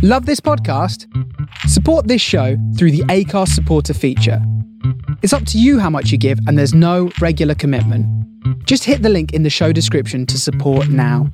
Love this podcast? Support this show through the Acast supporter feature. It's up to you how much you give, and there's no regular commitment. Just hit the link in the show description to support now.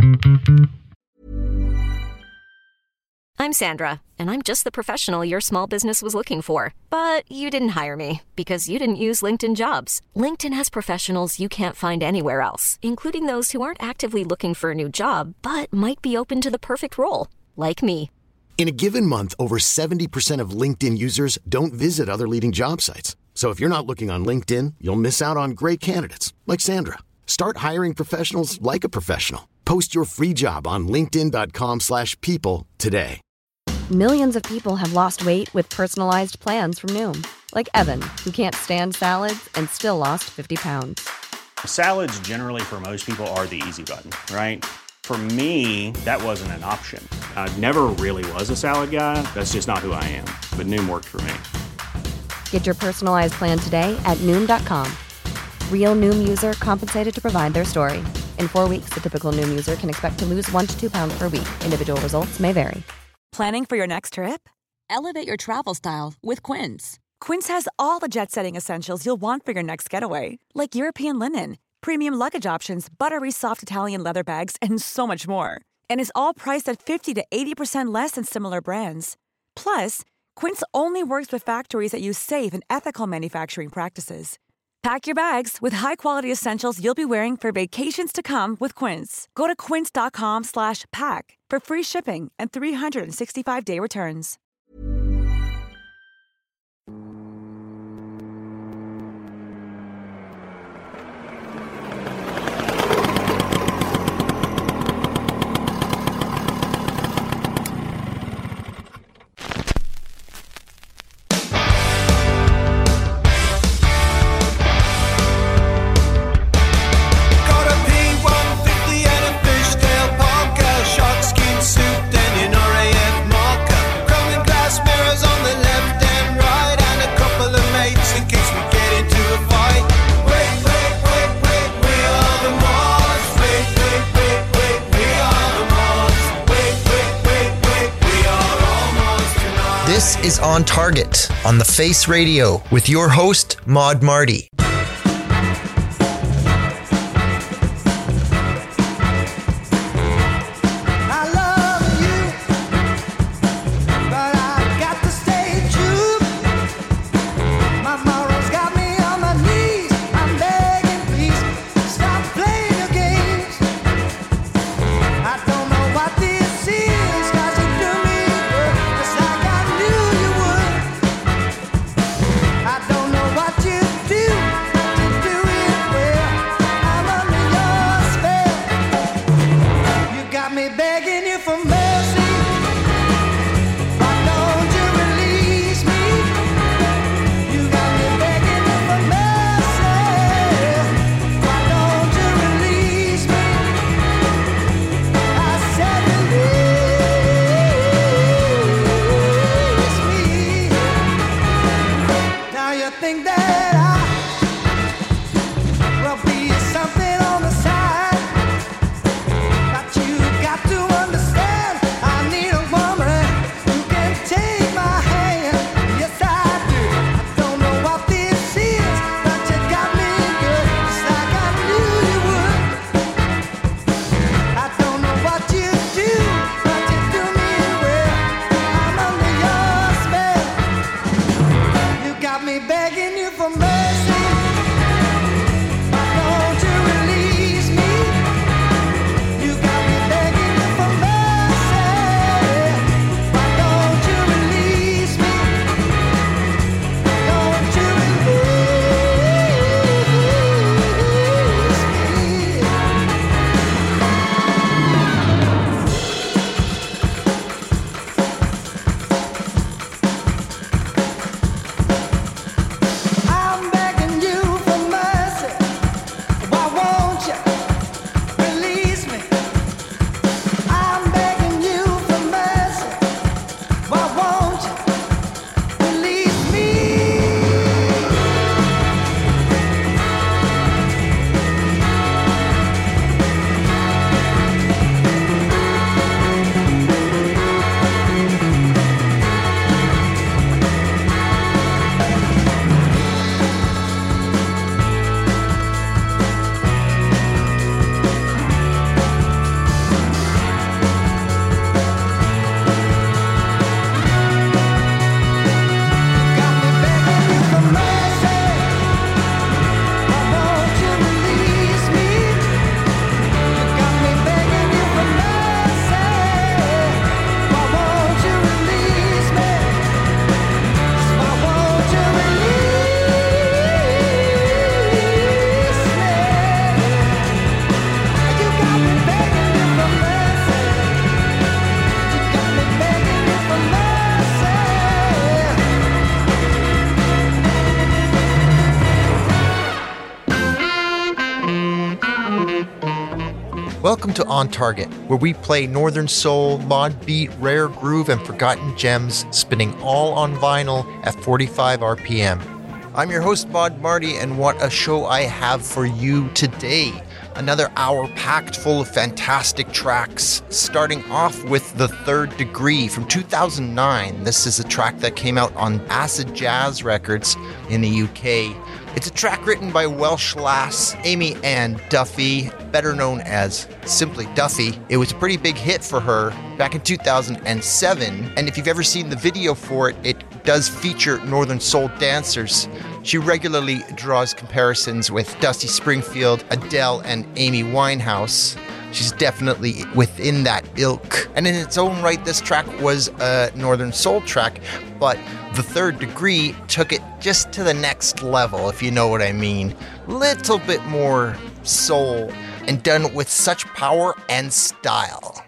I'm Sandra, and I'm just the professional your small business was looking for. But you didn't hire me because you didn't use LinkedIn Jobs. LinkedIn has professionals you can't find anywhere else, including those who aren't actively looking for a new job, but might be open to the perfect role, like me. In a given month, over 70% of LinkedIn users don't visit other leading job sites. So if you're not looking on LinkedIn, you'll miss out on great candidates like Sandra. Start hiring professionals like a professional. Post your free job on linkedin.com/people today. Millions of people have lost weight with personalized plans from Noom. Like Evan, who can't stand salads and still lost 50 pounds. Salads generally for most people are the easy button, right? For me, that wasn't an option. I never really was a salad guy. That's just not who I am. But Noom worked for me. Get your personalized plan today at Noom.com. Real Noom user compensated to provide their story. In 4 weeks, the typical Noom user can expect to lose 1 to 2 pounds per week. Individual results may vary. Planning for your next trip? Elevate your travel style with Quince. Quince has all the jet-setting essentials you'll want for your next getaway, like European linen, premium luggage options, buttery soft Italian leather bags, and so much more. And is all priced at 50 to 80% less than similar brands. Plus, Quince only works with factories that use safe and ethical manufacturing practices. Pack your bags with high-quality essentials you'll be wearing for vacations to come with Quince. Go to quince.com/pack for free shipping and 365-day returns. This is On Target on The Face Radio with your host, Maud Marty. I don't know what you do. Welcome to On Target, where we play Northern Soul, mod beat, rare groove, and forgotten gems, spinning all on vinyl at 45 RPM. I'm your host, Mod Marty, and what a show I have for you today. Another hour packed full of fantastic tracks, starting off with The Third Degree from 2009. This is a track that came out on Acid Jazz Records in the UK. It's a track written by Welsh lass Amy Ann Duffy, better known as simply Duffy. It was a pretty big hit for her back in 2007, and if you've ever seen the video for it, it does feature Northern Soul dancers. She regularly draws comparisons with Dusty Springfield, Adele, and Amy Winehouse. She's definitely within that ilk. And in its own right, this track was a Northern Soul track, but The Third Degree took it just to the next level, if you know what I mean. Little bit more soul, and done with such power and style.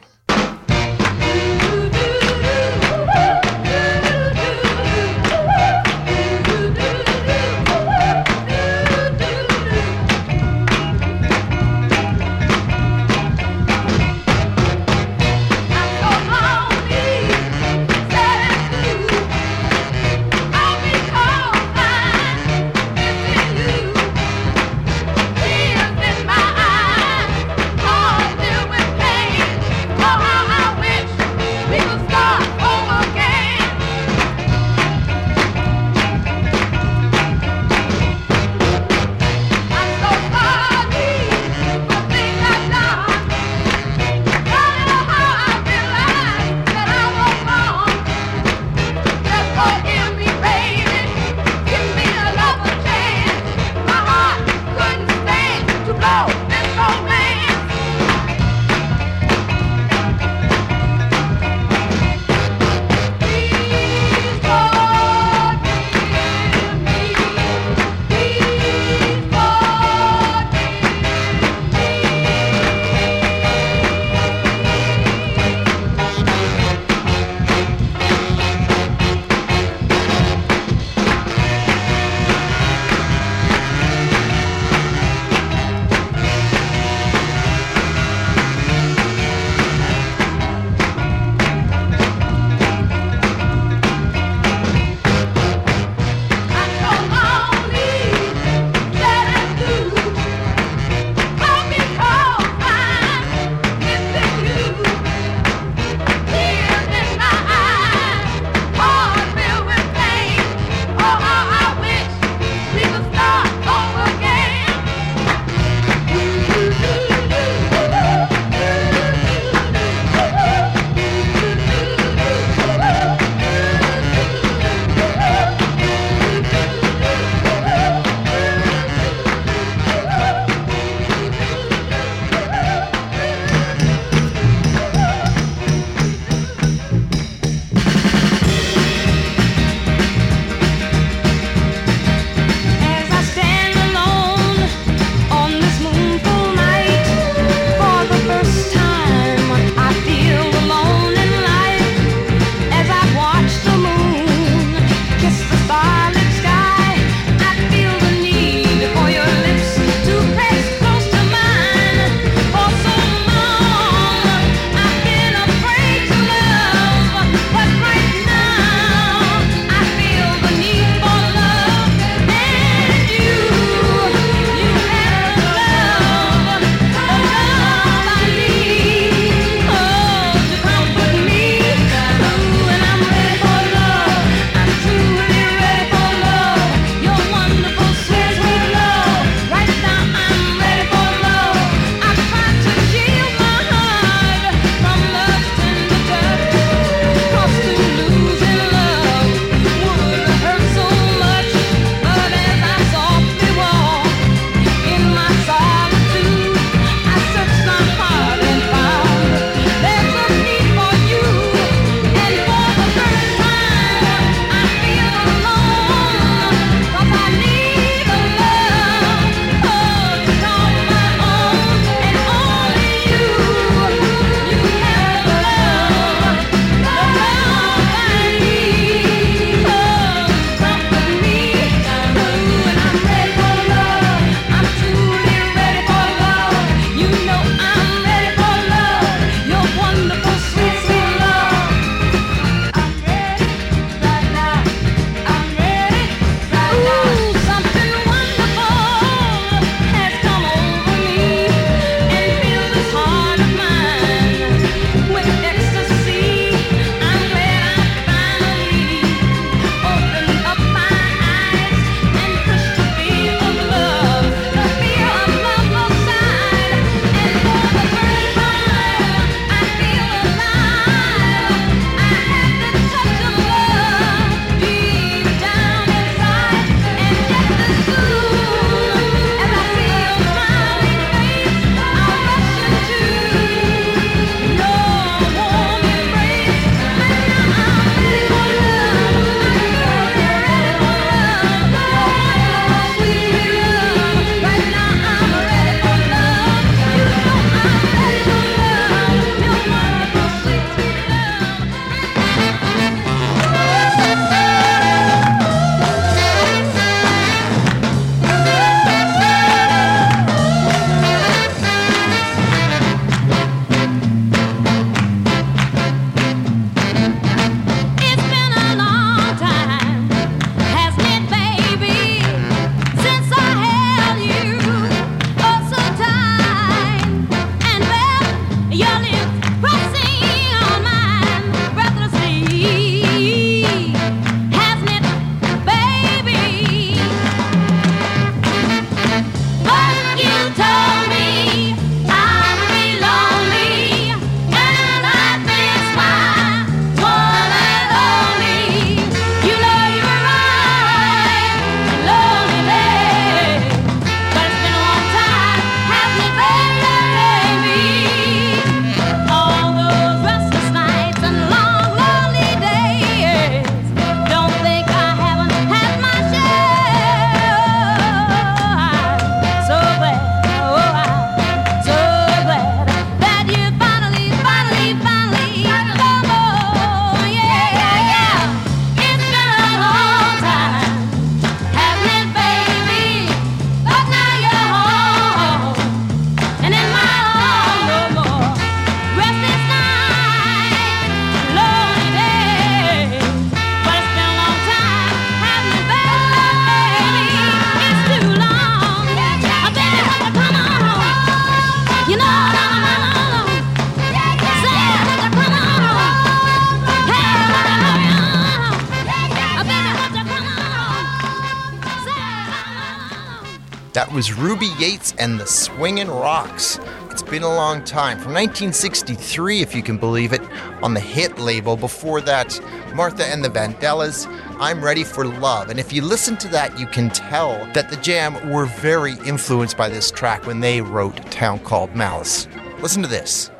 That was Ruby Yates and the Swingin' Rocks. It's been a long time. From 1963, if you can believe it, on the Hit label. Before that, Martha and the Vandellas, I'm Ready for Love. And if you listen to that, you can tell that the Jam were very influenced by this track when they wrote Town Called Malice. Listen to this.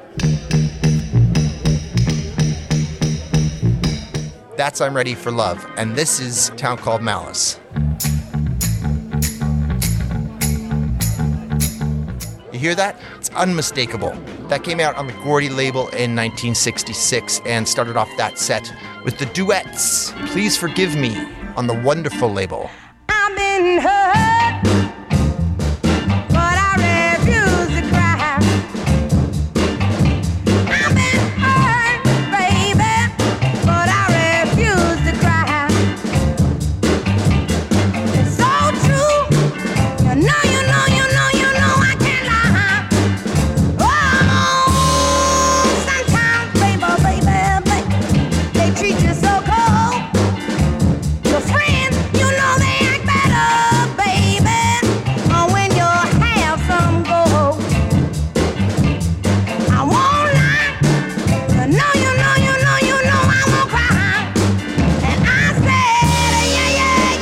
That's I'm Ready for Love, and this is Town Called Malice. You hear that? It's unmistakable. That came out on the Gordy label in 1966 and started off that set with the Duets, Please Forgive Me, on the Wonderful label. I've been hurt, but I refuse to cry. I've been hurt, baby, but I refuse to cry. It's so true, you know I can't lie. Oh, sometimes, baby, they treat you so cold. Your friends, you know they act better, baby, when you have some gold. I won't lie, you know I won't cry. And I said, yeah,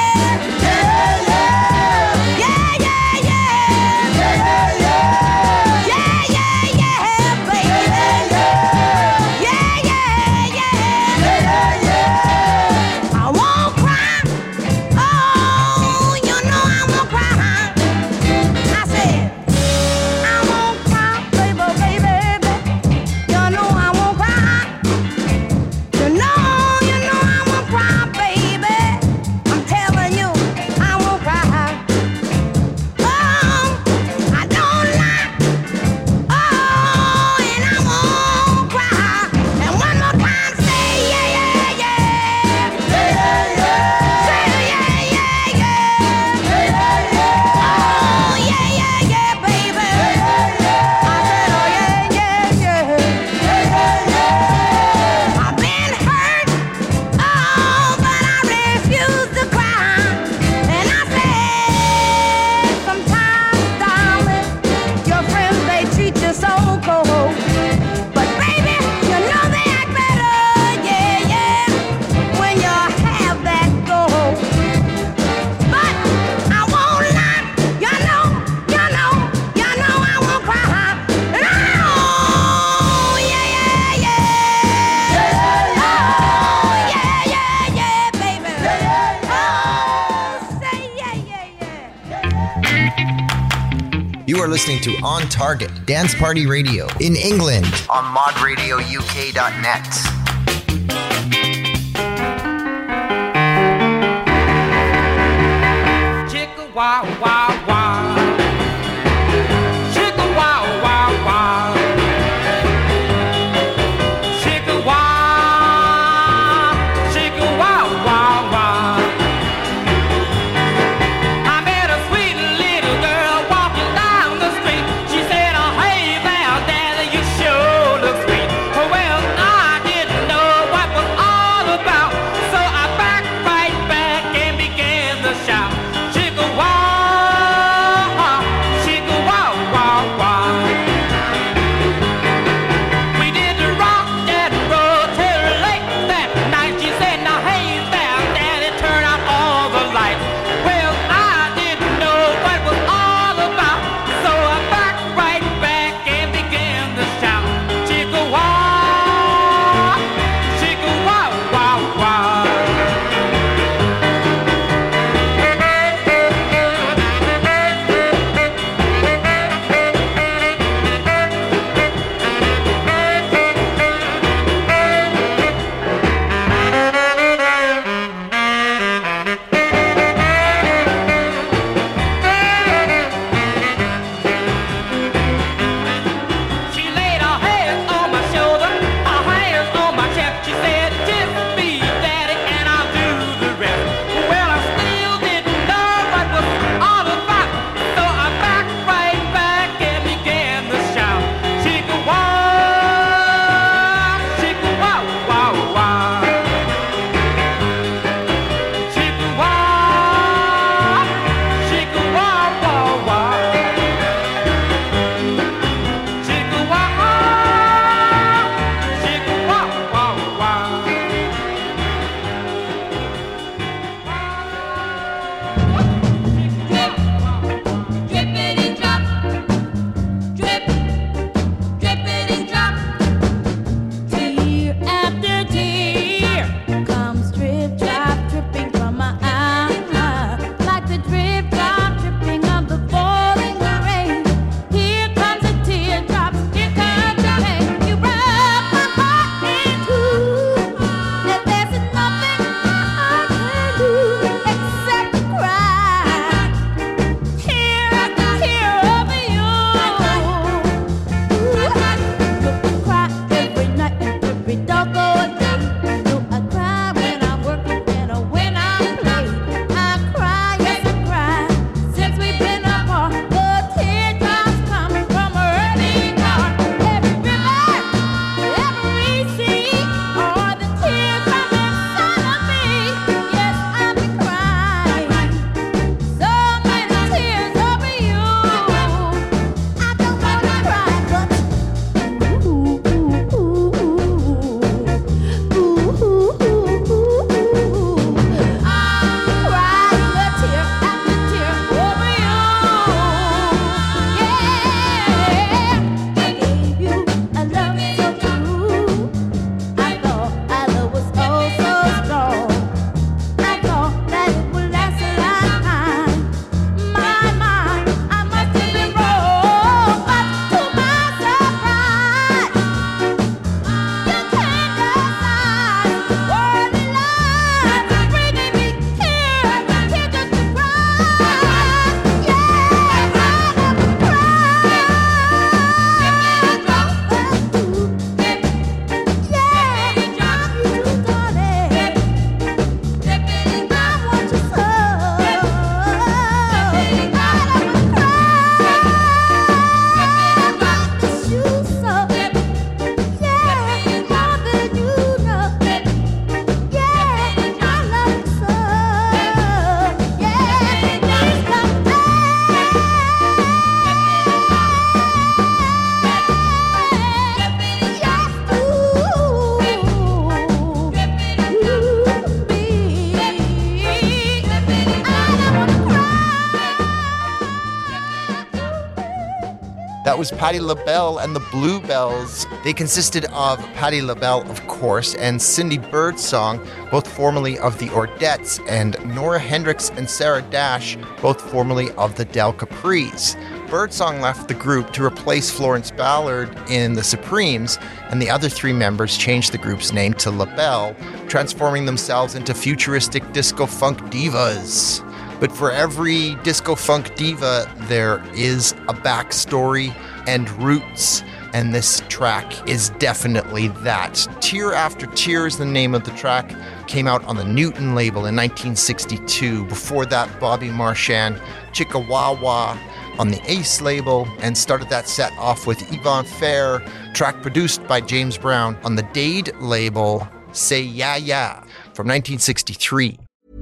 baby. I won't cry. Oh, you know I won't cry. I said, I won't cry, baby. You know I won't cry. You know I won't cry, baby. I'm telling you, I won't cry. Oh, I don't lie. Oh, and I won't cry. And one more time, say yeah. Say oh, yeah, baby. I said, oh, yeah. I've been hurt, oh, but I refuse to cry. And I said, sometimes, darling, your friends, they treat you so cold. But baby, you know they act better, yeah, when you have that gold. But I won't lie, you know I won't cry. And oh, yeah. Oh, yeah, baby. Oh, say yeah. You are listening to On Target, Dance Party Radio in England on modradiouk.net. Chicka wow wow wow. Chicka wow wow wow. Chicka wow. Chicka wow wow wow. I met a sweet little girl walking down the street. She said, oh, hey there, Daddy, you sure look sweet. Well, I didn't that was Patti LaBelle and the Bluebells. They consisted of Patti LaBelle, of course, and Cindy Birdsong, both formerly of the Ordettes, and Nora Hendricks and Sarah Dash, both formerly of the Del Capris. Birdsong left the group to replace Florence Ballard in the Supremes, and the other three members changed the group's name to LaBelle, transforming themselves into futuristic disco-funk divas. But for every disco-funk diva, there is a backstory and roots, and this track is definitely that. Tear After Tear is the name of the track. Came out on the Newton label in 1962. Before that, Bobby Marchand, Chickawawa on the Ace label, and started that set off with Yvonne Fair, track produced by James Brown on the Dade label, Say Ya Ya, from 1963.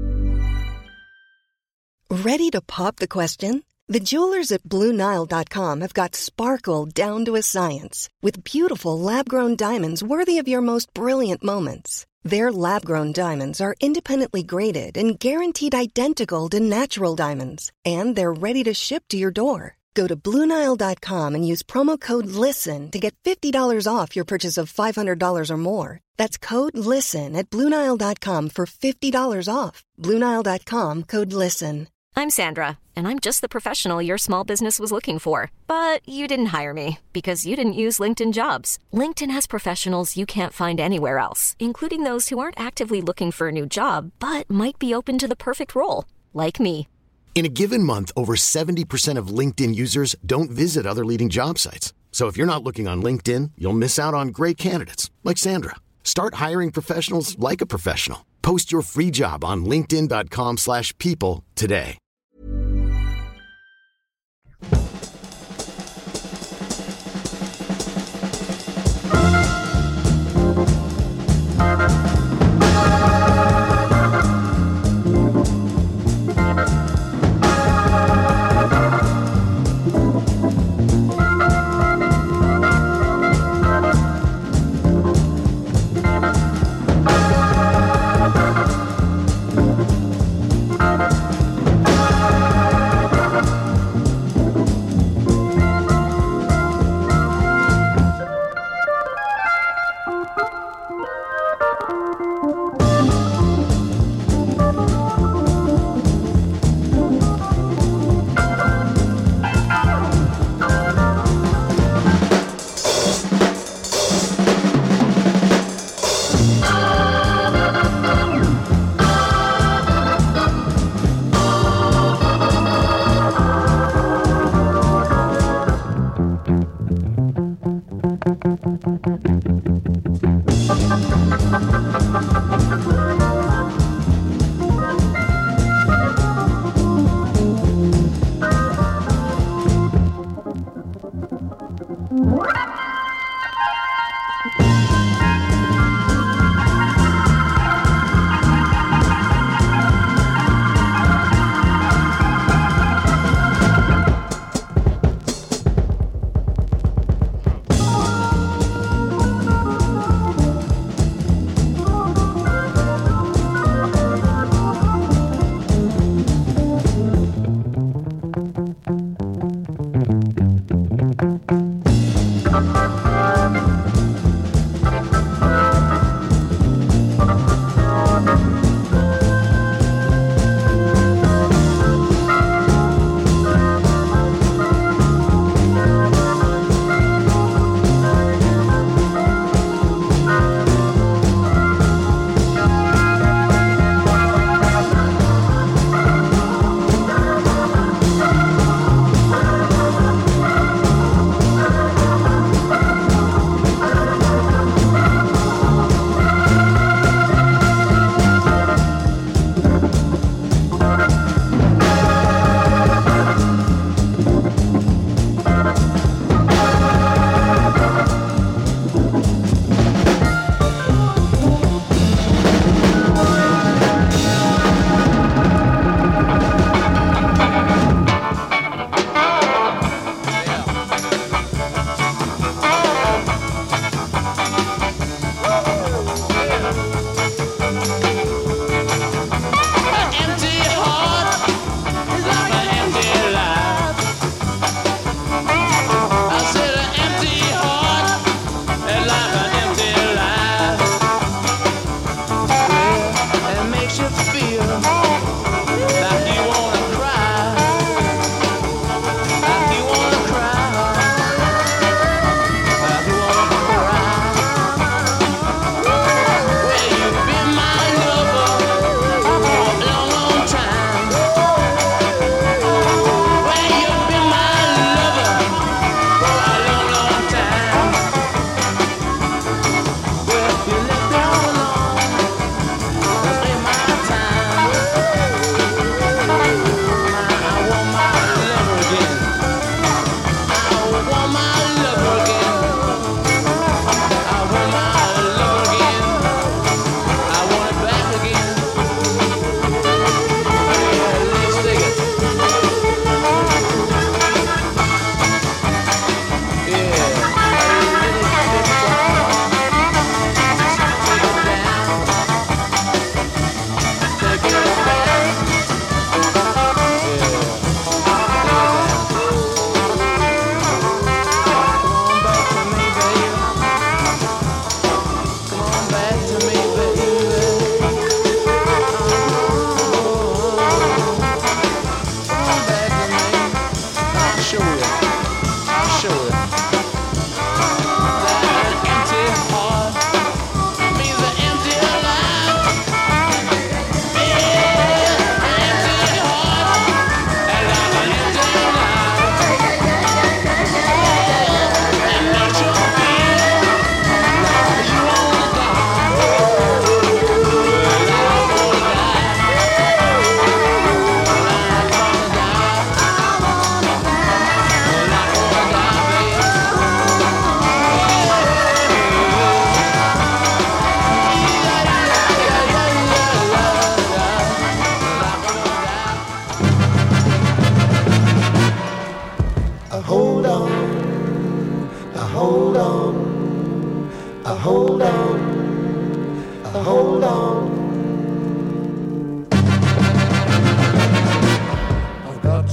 Ready to pop the question? The jewelers at BlueNile.com have got sparkle down to a science with beautiful lab-grown diamonds worthy of your most brilliant moments. Their lab-grown diamonds are independently graded and guaranteed identical to natural diamonds, and they're ready to ship to your door. Go to BlueNile.com and use promo code LISTEN to get $50 off your purchase of $500 or more. That's code LISTEN at BlueNile.com for $50 off. BlueNile.com, code LISTEN. I'm Sandra, and I'm just the professional your small business was looking for. But you didn't hire me because you didn't use LinkedIn Jobs. LinkedIn has professionals you can't find anywhere else, including those who aren't actively looking for a new job, but might be open to the perfect role, like me. In a given month, over 70% of LinkedIn users don't visit other leading job sites. So if you're not looking on LinkedIn, you'll miss out on great candidates like Sandra. Start hiring professionals like a professional. Post your free job on linkedin.com/people today.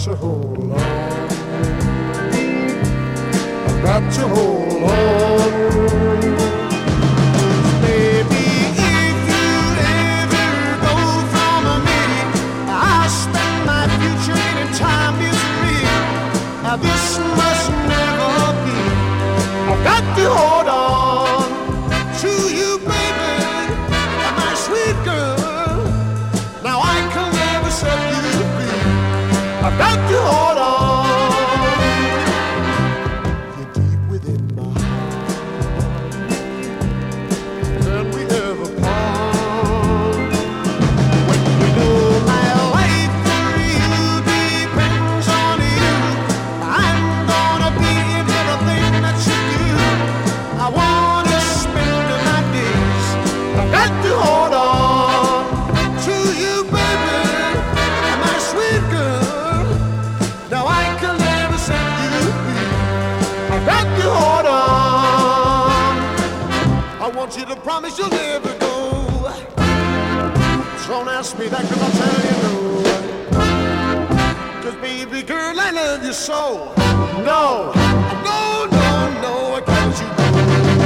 to hold on. I've got to hold on. Baby, if you ever go from me, I'll spend my future in time misery. Now this must never be. I've got to hold on to you, baby, my sweet girl. Now I can never set you free. I've got to hold on. You're deep within my heart. Can we ever part? When you know my life for you depends on you, I'm gonna be in everything that you do. I wanna spend my days. I've got to hold on to you, baby, my sweet girl. Now I can never set you free. I've got to hold on. I want you to promise you'll never go. Don't ask me that, 'cause I'll tell you no. 'Cause baby girl, I love you so. No, no, no, no, I can't you go.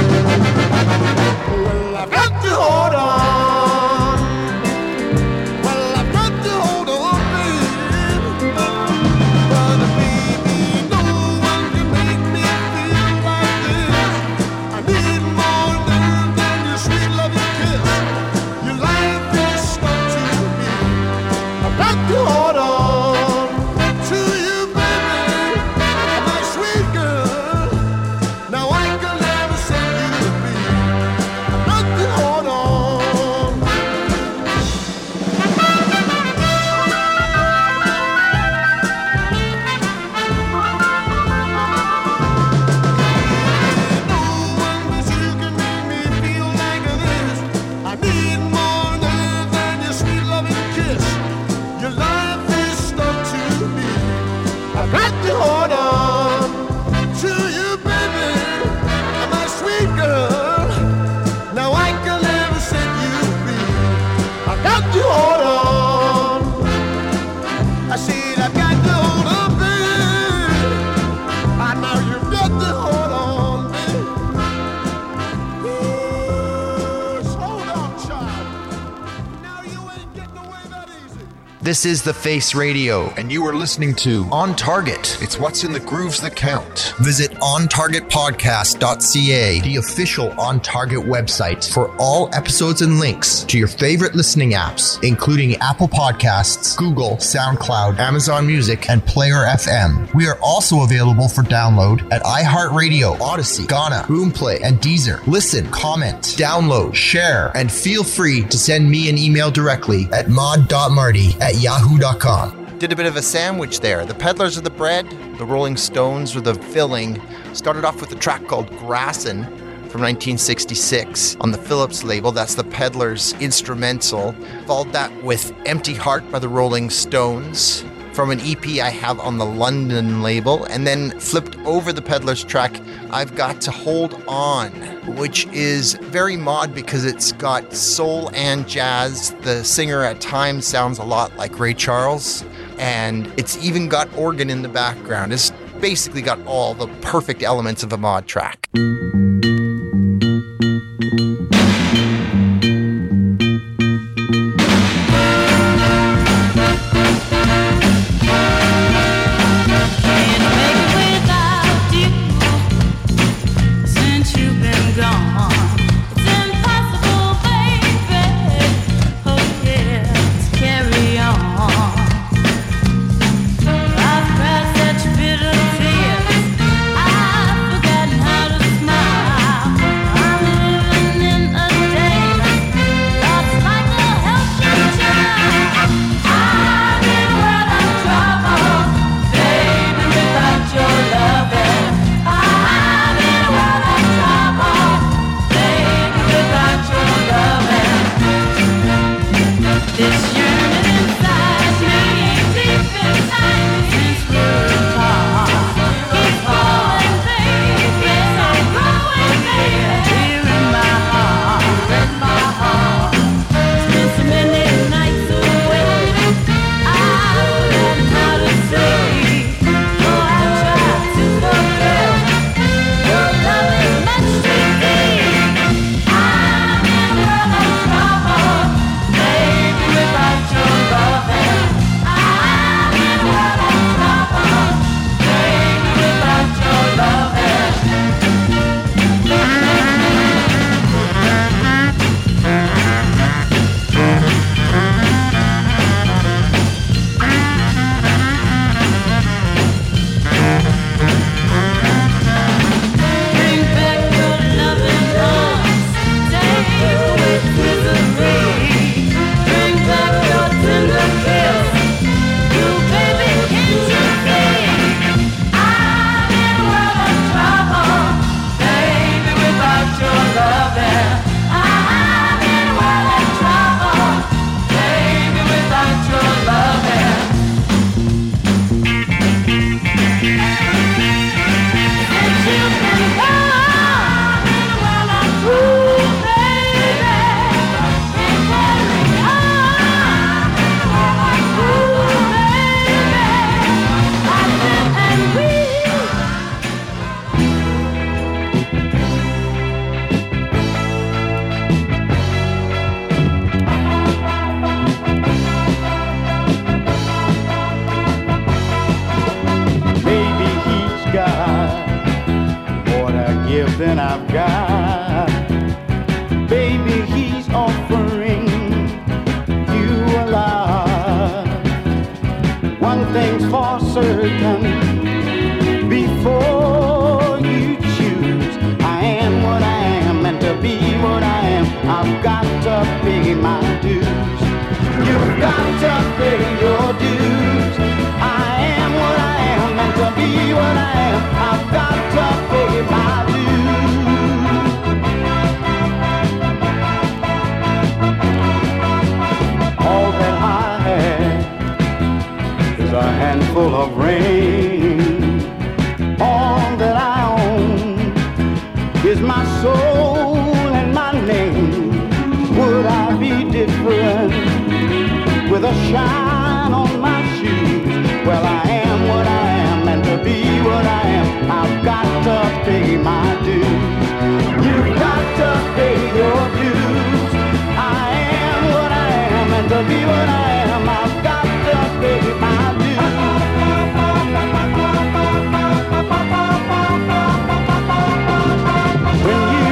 Well, I've got to hold on. Well, I've got to hold on, baby. But baby, no one can make me feel like this. I need more than your sweet loving kiss. Your life is stuck to me. I've got to hold on to you, baby, my sweet girl. Now I can never set you free. I've got to hold on. No one but you can make me feel like this. I need more than your sweet loving kiss. Your life is stuck to me. I've got to hold on to you, baby, my sweet girl. Now I can never set you free. I've got to hold on. I said I've got to hold on, baby. I know you've got to hold on, baby. Yes, hold on, child. Now you ain't getting away that easy. This is The Face Radio, and you are listening to On Target. It's what's in the grooves that count. Visit ontargetpodcast.ca, the official On Target website, for all episodes and links to your favorite listening apps, including Apple Podcasts, Google, SoundCloud, Amazon Music, and Player FM. We are also available for download at iHeartRadio, Odyssey, Ghana, Boomplay, and Deezer. Listen, comment, download, share, and feel free to send me an email directly at mod.marty@yahoo.com. Did a bit of a sandwich there. The Peddlers are the bread, the Rolling Stones were the filling. Started off with a track called Grassin' from 1966 on the Phillips label. That's the Peddlers instrumental. Followed that with Empty Heart by the Rolling Stones from an EP I have on the London label, and then flipped over the Peddlers track, I've Got to Hold On, which is very mod because it's got soul and jazz. The singer at times sounds a lot like Ray Charles, and it's even got organ in the background. It's basically got all the perfect elements of a mod track. Say shine on my shoes. Well, I am what I am, and to be what I am, I've got to pay my dues. You've got to pay your dues. I am what I am, and to be what I am, I've got to pay my dues. When you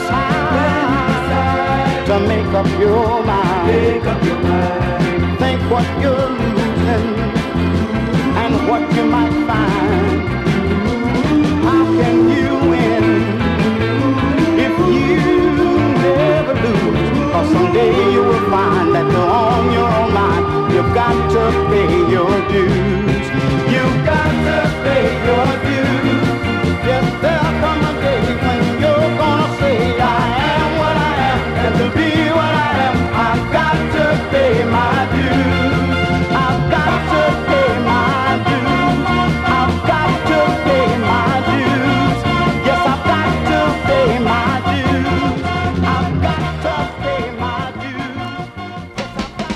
decide to make up your mind, think what you're losing and what you might find. How can you win if you never lose? 'Cause someday you will find that you're on your own line. You've got to pay your dues. You've got to pay your dues. Yes, there'll come a day when you're gonna say, I am what I am, and to be what I am, I've got to pay my dues. I've got to pay my dues. I've got to pay my dues. Yes, I've got to pay my dues. I've got to pay my dues.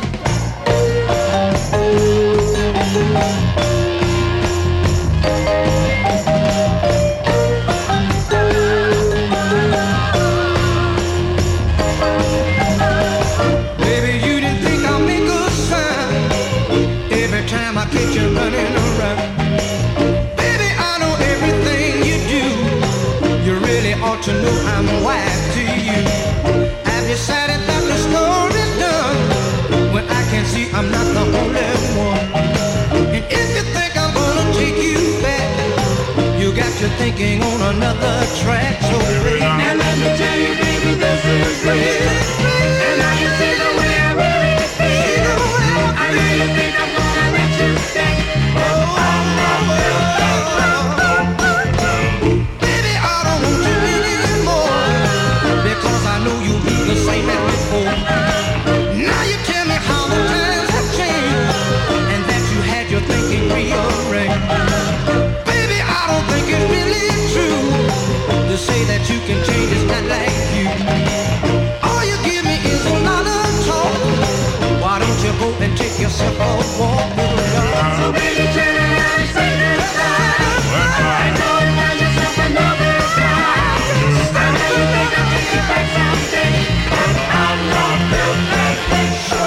Baby, you didn't think I'll make a sound every time I catch you running around. Baby, I know everything you do. You really ought to know I'm wife to you. I've decided that the story's done when I can see I'm not the only one. And if you think I'm gonna take you back, you got you thinking on another track. So baby, and let me tell you, baby, this is real. And now you see the way I really feel. I know you think I'm gonna let you stay. Oh, I'm not baby, I don't want you anymore, because I know you'll be the same as before. Now you tell me how the times have changed, and that you had your thinking rearranged. Baby, I don't think it's really true to say that you can change, it's not like you. All you give me is a lot of talk. Why don't you go and take yourself a walk? So baby, turn around and say goodbye. I know you find yourself another guy. I know you think I'll take you back someday, but I'm not built like that. So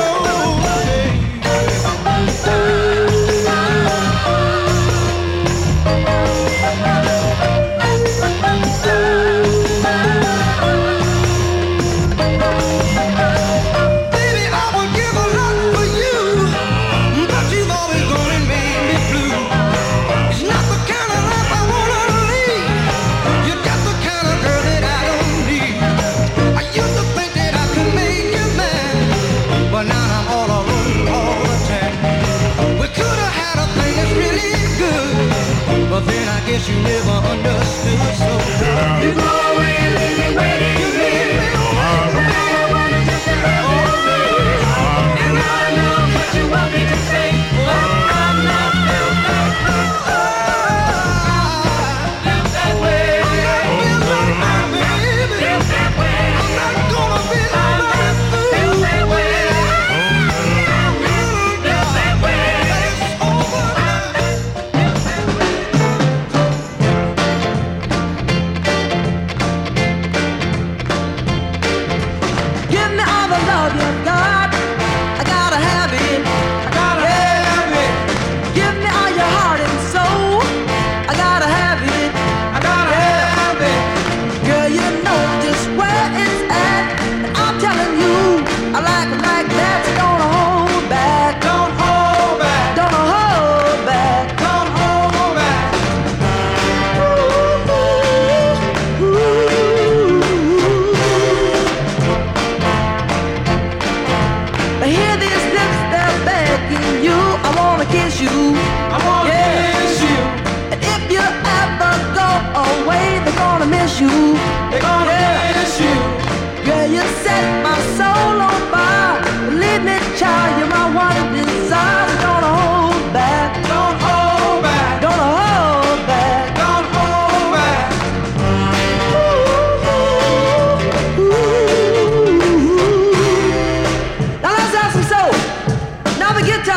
baby, I would give a lot for you, but you've always gone and made me blue. It's not the kind of life I wanna lead. You're just the kind of girl that I don't need. I used to think that I could make you mine, but now I'm all alone all the time. We could have had a thing that's really good, but then I guess you never understood. So you go away and leave me waiting. You leave me waiting. I wanna just hold me, and I know what you want me to say, but I'm not built that way. Built that way. Built that way. Built that way. I'm not gonna be like built that way. Built that way. It's over now. Give me all the love you've got. I gotta have it. I gotta have it. Give me all your heart and soul. I gotta have it. I gotta have it. Girl, you know just where it's at. And I'm telling you, I like it like that. So don't hold back. Don't hold back. Don't hold back. Don't hold back. Ooh, ooh, ooh. I hear these lips, they're begging you. I wanna kiss you. I wanna kiss you. And if you ever go away, they're gonna miss you. They're gonna miss you. Girl, you set my soul on fire. Believe me, child, you're my one desire. So don't hold back. Don't hold back. Don't hold back. Don't hold back. Ooh, ooh, ooh. Now let's have some soul. Now the guitar.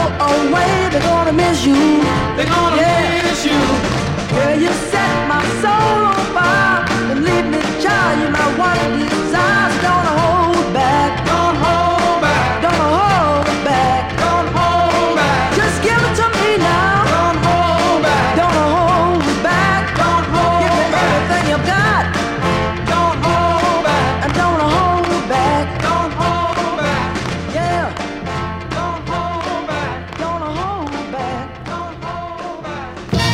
away, they're gonna miss you. They're gonna miss you. Girl, you set my soul on fire. Believe me, child, you're my one desire. So don't hold back. Don't hold back. Don't hold back. Don't hold back. Just give it to me now. Don't hold back. Don't hold back. Don't hold back. Give me everything you've got. Don't hold back. And don't hold back. Don't hold back. Yeah. Don't hold back. Don't hold back. Don't hold back.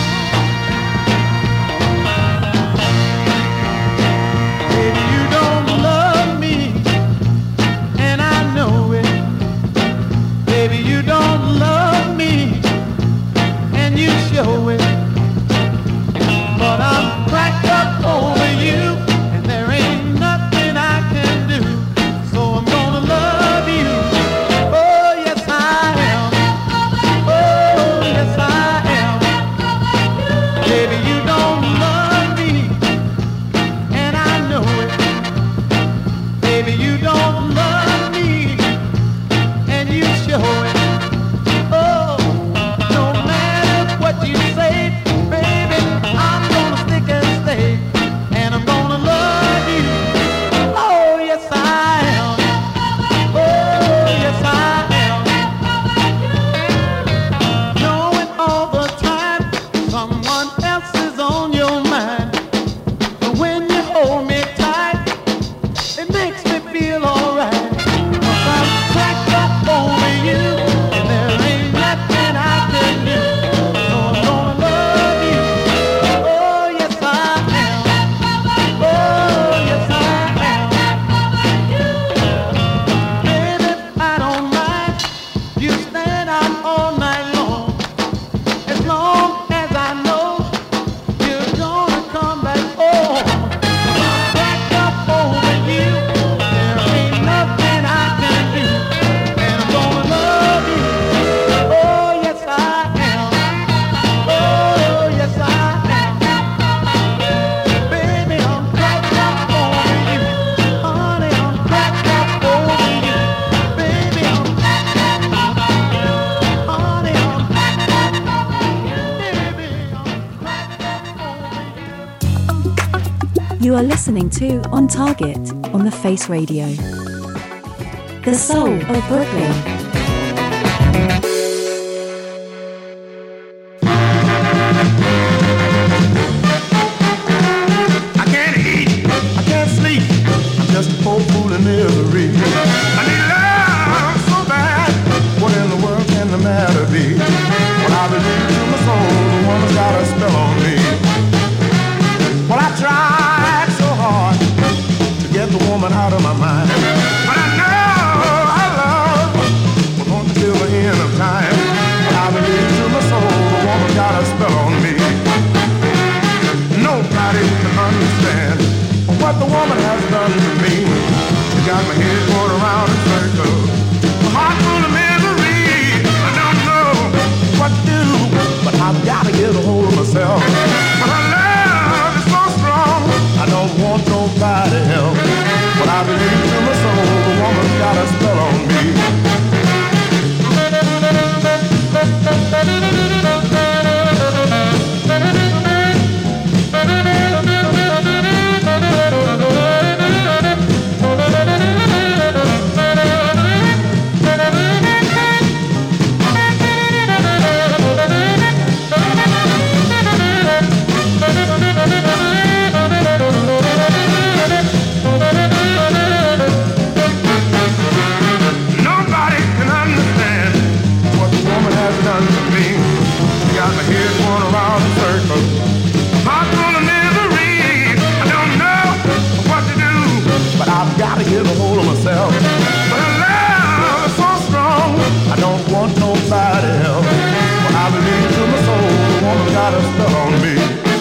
Baby, you don't love me, and I know it. Baby, you don't love me, and you show it. But I'm cracked up over you, and there ain't nothing I can do. So I'm gonna love you. Oh, yes, I am. Oh, yes, I am. Baby, you don't love me, and I know it. Baby, you don't love me, and you show it. Oh, no matter what you say, baby, I'm gonna stick and stay, and I'm gonna love you. Oh, yes, I am. Oh, yes, I am. Knowing all the time someone else is on your mind, but when you hold me tight, it makes me feel alright. 'Cause I'm cracked up over you, and there ain't nothing I can do. So I'm gonna love you. Oh, yes, I am. Oh, yes, I am. Baby, I don't mind you stand out all night long, as long as I know you're gonna come back home. Back up over you, there ain't nothing I can do, and I'm gonna love you. Oh, yes, I am. Oh, yes, I am. Baby, I'm cracked up over you. Honey, I'm cracked up over you. Baby, I'm honey, I'm You are listening to On Target on The Face Radio. The soul of Brooklyn. I can't eat, I can't sleep, I'm just a poor fool in misery. I need love so bad, what in the world can the matter be? When I believe to my soul, the woman's got a spell on me. Well, I tried so hard to get the woman out of my mind, but I know our love was on till the end of time. But I believe to my soul, the woman got a spell on me. Nobody can understand what the woman has done to me. She got my head going around in circles, my heart full of misery. I don't know what to do, but I've got to get a hold of myself. But her love is so strong, I don't want nobody else. But I believe to my soul, the woman's got a spell on me. Nobody can understand what the woman has done to me. She got my head going around in circles, my full of misery. I don't know what to do, but I've got to get a hold of myself. But her love is so strong, I don't want nobody else. When I believe to my soul, the woman got a spell on me.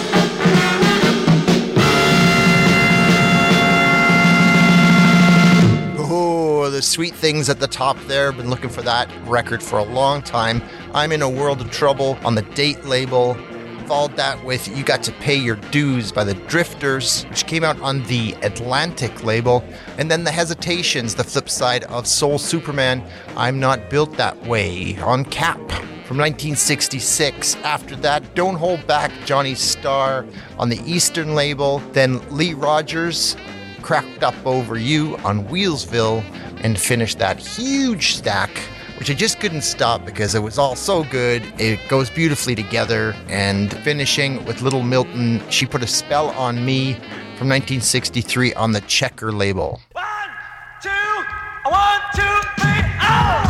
Oh, the sweet things at the top there. Been looking for that record for a long time. I'm in a World of Trouble on the Date label. followed that with You Got to Pay Your Dues by the Drifters, which came out on the Atlantic label. And then The Hesitations, the flip side of Soul Superman, I'm Not Built That Way, on Cap from 1966. After that, Don't Hold Back, Johnny Starr on the Eastern label. Then Lee Rogers, Cracked Up Over You on Wheelsville, and finished that huge stack, which I just couldn't stop because it was all so good. It goes beautifully together. And finishing with Little Milton, She Put a Spell on Me from 1963 on the Checker label. 1, 2, 1, 2, 3, oh!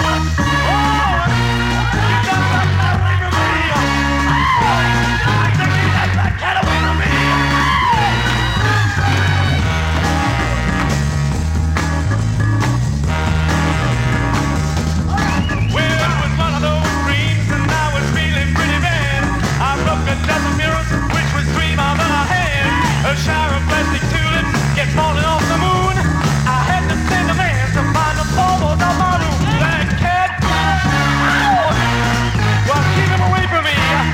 A shower of plastic tulips get falling off the moon. I had to send a man to find the baubles of my room. Black cat, ow! Well, keep him away from me.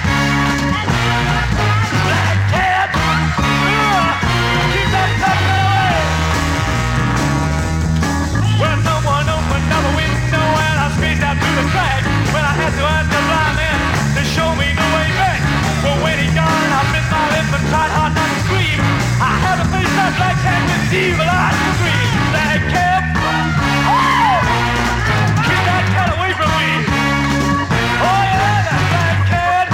Black cat, keep that sucker away. Well, someone opened up a window and I squeezed out through the crack. When I had to ask the blind man to show me the way back. Well, when he gone, I bit my lip and tried hard not to scream. I had a face that black cat with his evil eyes to scream. Black cat, oh! Keep that cat away from me. Oh yeah, that black cat,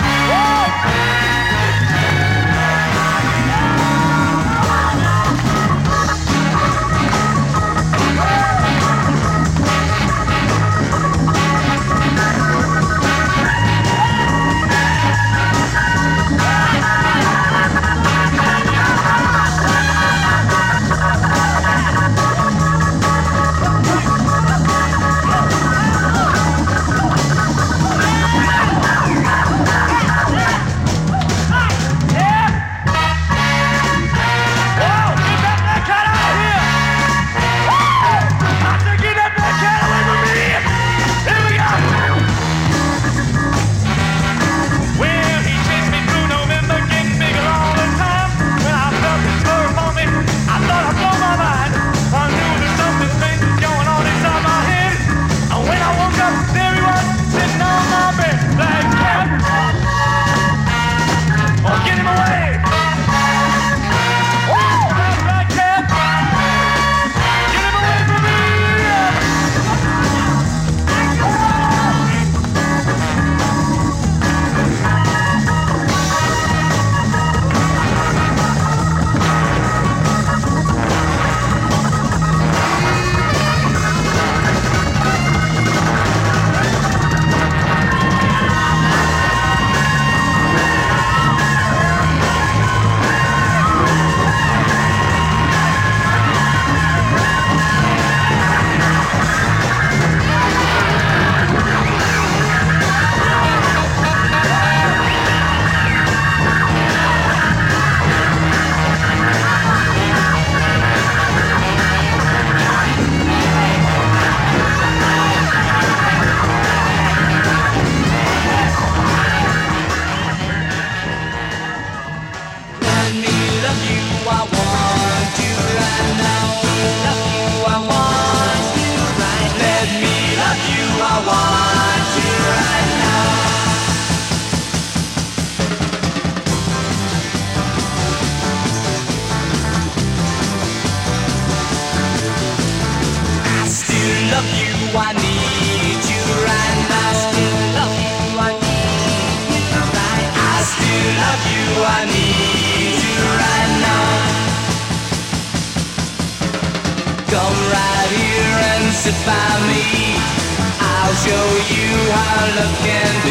sit by me. I'll show you how love can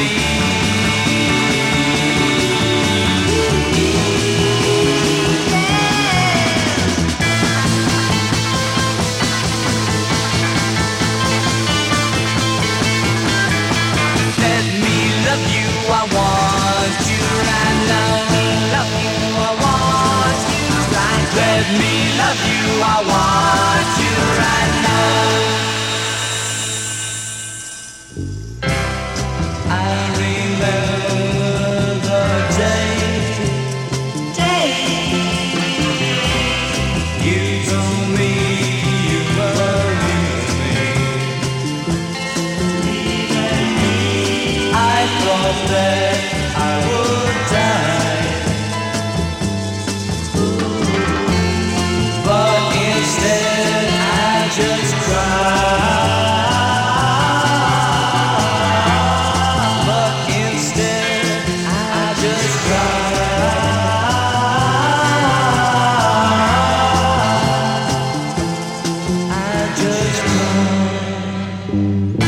be. Let me love you, I want you right now. Love you, I want you right now. Let me love you, I want you right now. I remember the was that I would die. But instead I just cried. But instead I just cried. I just cried.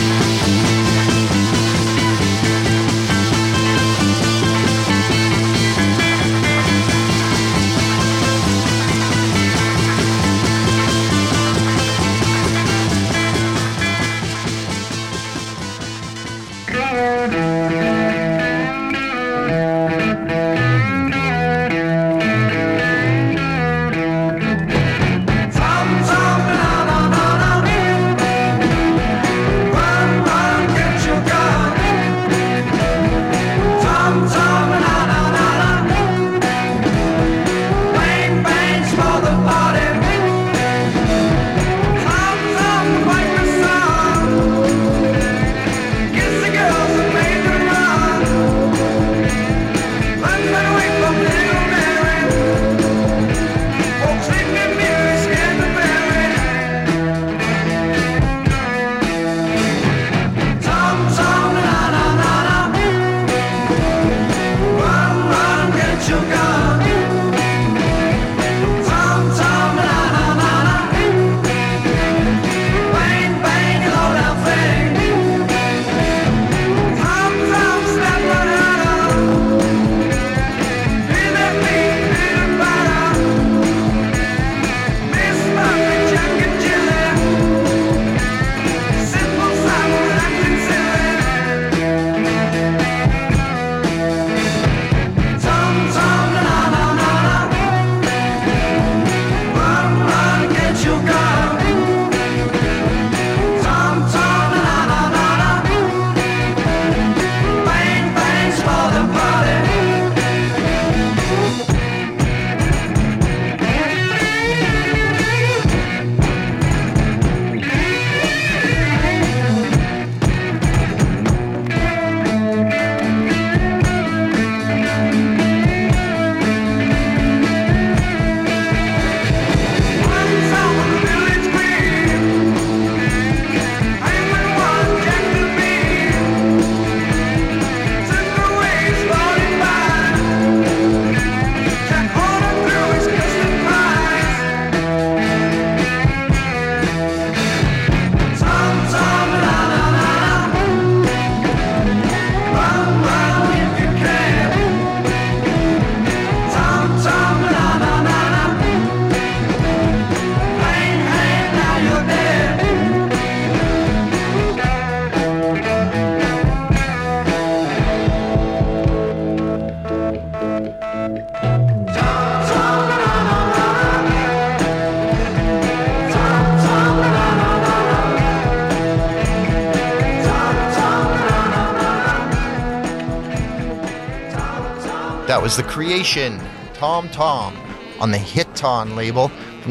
That was The Creation, Tom Tom, on the Hit-On label from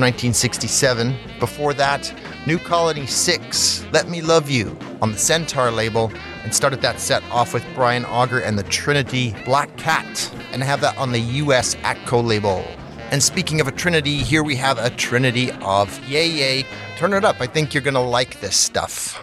1967. Before that, New Colony 6, Let Me Love You, on the Centaur label, and started that set off with Brian Auger and the Trinity Black Cat, and have that on the US Atco label. And speaking of a trinity, here we have a trinity of Yay Yay. Turn it up, I think you're gonna like this stuff.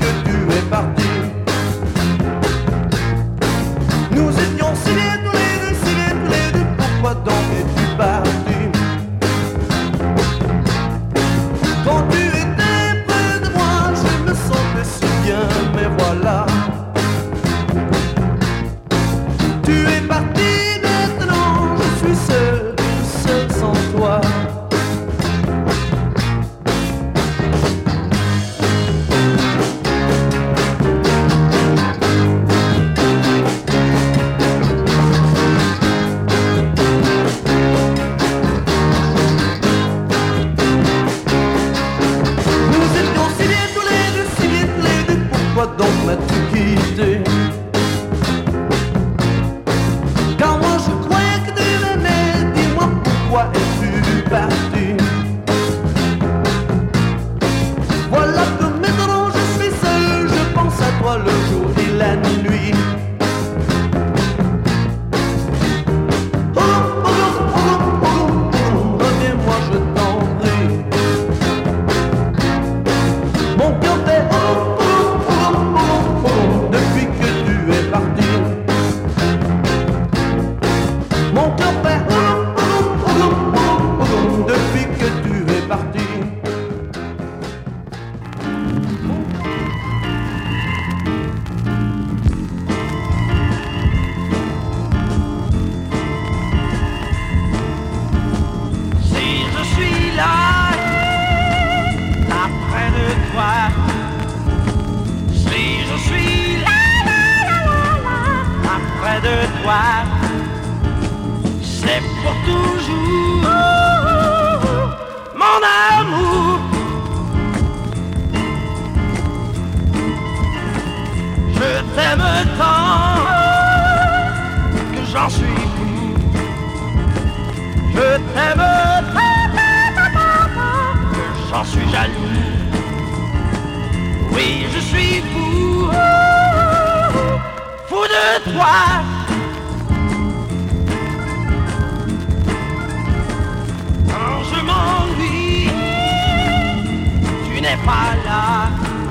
Nous étions scellés tous les deux Tu es parti maintenant, je suis seul, seul sans toi. Pourquoi donc m'as-tu quitté? Car moi je croyais que tu m'aimais. Dis-moi pourquoi es-tu parti? Voilà que maintenant je suis seul. Je pense à toi le jour et la nuit. Reviens-moi, je t'en prie. Mon cœur fait depuis que tu es parti. Mon cœur fait depuis que tu es parti. Si je suis là, près de toi. Si je suis là, près de toi, c'est pour toujours, mon amour. Je t'aime tant que j'en suis fou. Je t'aime tant que j'en suis jaloux. Oui, je suis fou, fou de toi. Quand je m'ennuie, tu n'es pas là.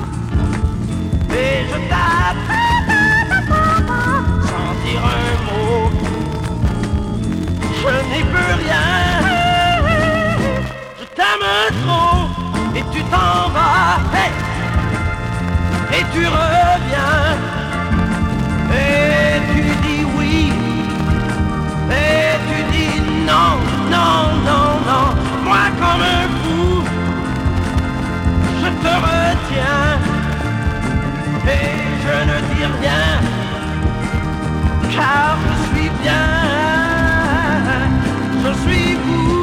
Et je t'appelle sans dire un mot. Je n'y peux rien. Je t'aime trop et tu t'en vas. Hey! Et tu reviens, et tu dis oui, et tu dis non, non, non, non. Moi comme un fou, je te retiens, et je ne dis rien, car je suis bien, je suis fou.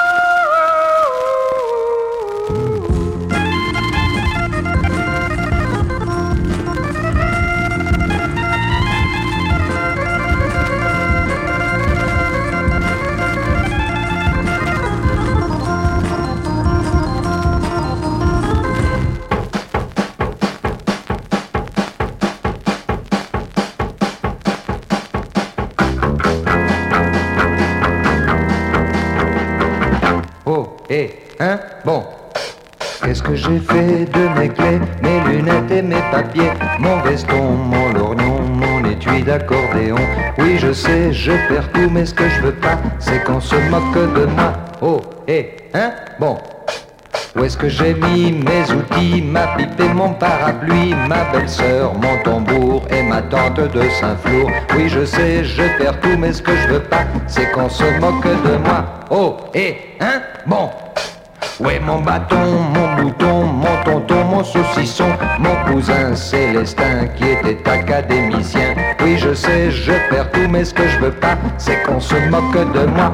Hein? Bon. Qu'est-ce que j'ai fait de mes clés, mes lunettes et mes papiers, mon veston, mon lorgnon, mon étui d'accordéon? Oui, je sais, je perds tout, mais ce que je veux pas, c'est qu'on se moque de moi. Oh, hein? Bon. Où est-ce que j'ai mis mes outils, ma pipe et mon parapluie, ma belle-sœur, mon tambour et ma tante de Saint-Flour? Oui, je sais, je perds tout, mais ce que je veux pas, c'est qu'on se moque de moi. Oh, hein? Bon. Où est mon bâton, mon bouton, mon tonton, mon saucisson, mon cousin Célestin qui était académicien? Oui, je sais, je perds tout, mais ce que je veux pas, c'est qu'on se moque de moi.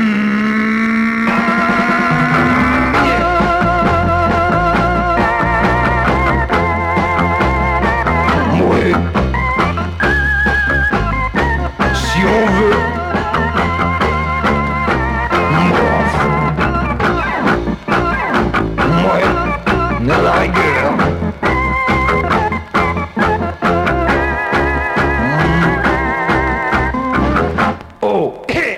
Oui. Si on veut. À la rigueur. Oh.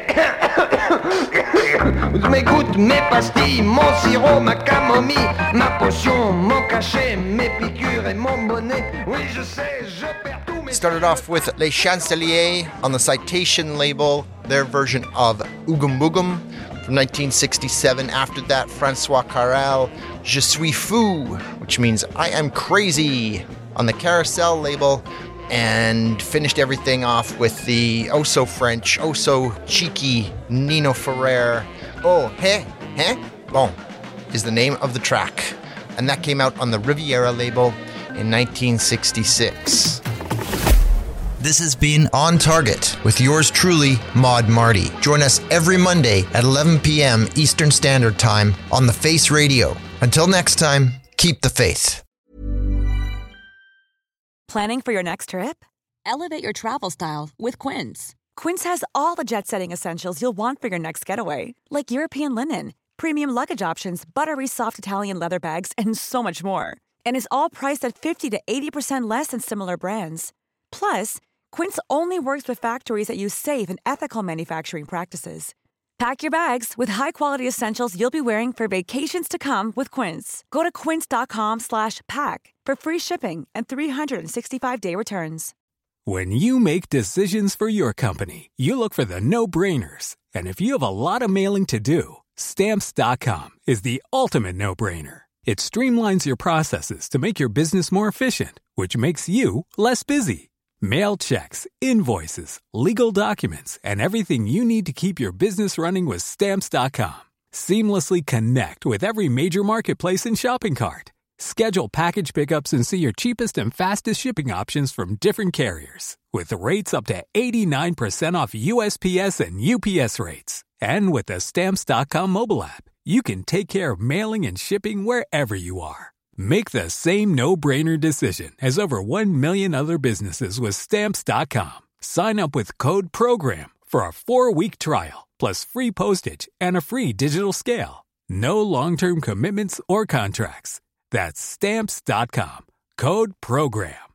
Mes gouttes, mes pastilles, mon sirop, ma camomille, ma potion, mon cachet, mes piqûres et mon bonnet. Oui, je sais, je perds tout. Started off with Les Chanceliers on the Citation label, their version of Oogum Boogum from 1967. After that, Francois Carrel, Je suis fou, which means I am crazy, on the Carousel label. and finished everything off with the oh-so-French, oh-so-cheeky Nino Ferrer. Oh, hey, bon, is the name of the track. And that came out on the Riviera label in 1966. This has been On Target with yours truly, Maud Marty. Join us every Monday at 11 p.m. Eastern Standard Time on The Face Radio. Until next time, keep the faith. Planning for your next trip? Elevate your travel style with Quince. Quince has all the jet-setting essentials you'll want for your next getaway, like European linen, premium luggage options, buttery soft Italian leather bags, and so much more. And is all priced at 50 to 80% less than similar brands. Plus, Quince only works with factories that use safe and ethical manufacturing practices. Pack your bags with high-quality essentials you'll be wearing for vacations to come with Quince. Go to quince.com/pack for free shipping and 365-day returns. When you make decisions for your company, you look for the no-brainers. And if you have a lot of mailing to do, Stamps.com is the ultimate no-brainer. It streamlines your processes to make your business more efficient, which makes you less busy. Mail checks, invoices, legal documents, and everything you need to keep your business running with Stamps.com. Seamlessly connect with every major marketplace and shopping cart. Schedule package pickups and see your cheapest and fastest shipping options from different carriers, with rates up to 89% off USPS and UPS rates. And with the Stamps.com mobile app, you can take care of mailing and shipping wherever you are. Make the same no-brainer decision as over 1 million other businesses with Stamps.com. Sign up with code PROGRAM for a 4-week trial, plus free postage and a free digital scale. No long-term commitments or contracts. That's Stamps.com. Code PROGRAM.